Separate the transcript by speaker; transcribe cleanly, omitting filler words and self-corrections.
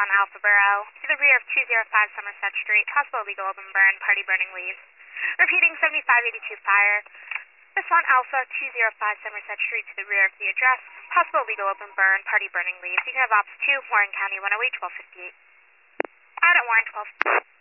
Speaker 1: on Alpha Borough, to the rear of 205 Somerset Street, possible legal open burn, party burning leaves. Repeating 7582 fire. Respond Alpha 205 Somerset Street to the rear of the address, possible legal open burn, party burning leaves. You can have Ops 2, Warren County 108, 1258. Out at Warren 12.